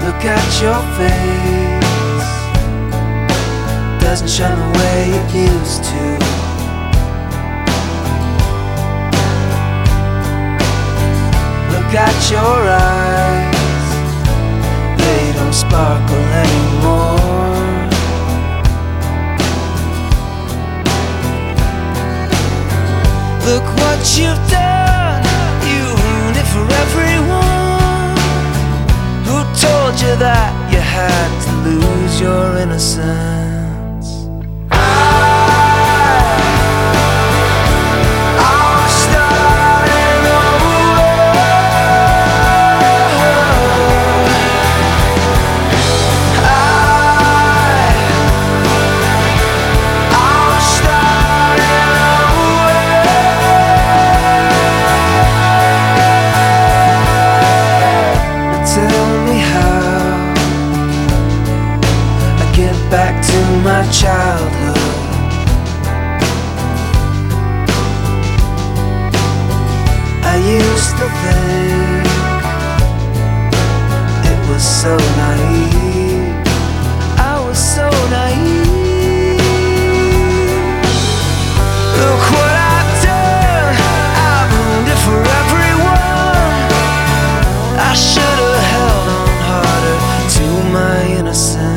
Look at your face, doesn't shine the way it used to. Look at your eyes, they don't sparkle anymore. Look what you've done, you ruined it for everyone. Who told you that you had to lose your innocence? Back to my childhood. I used to think it was so naive. I was so naive. Look what I've done, I've ruined it for everyone. I should have held on harder to my innocence.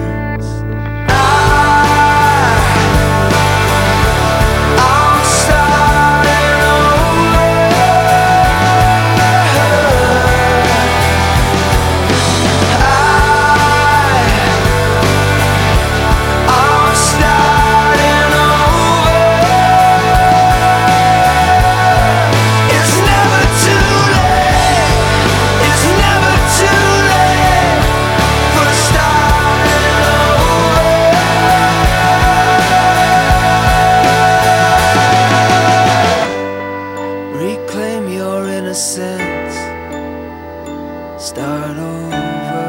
Reclaim your innocence, start over.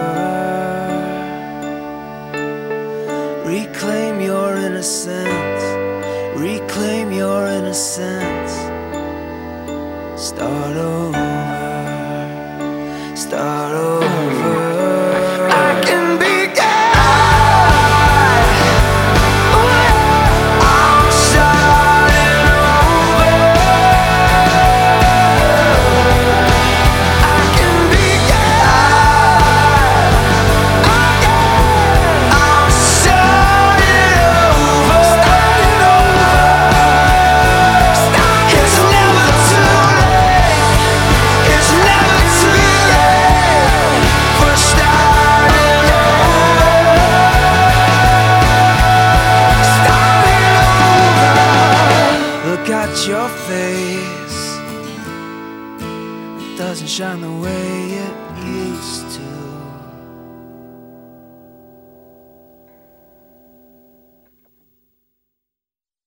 Reclaim your innocence, reclaim your innocence, start over, start over. I can be your face, it doesn't shine the way it used to.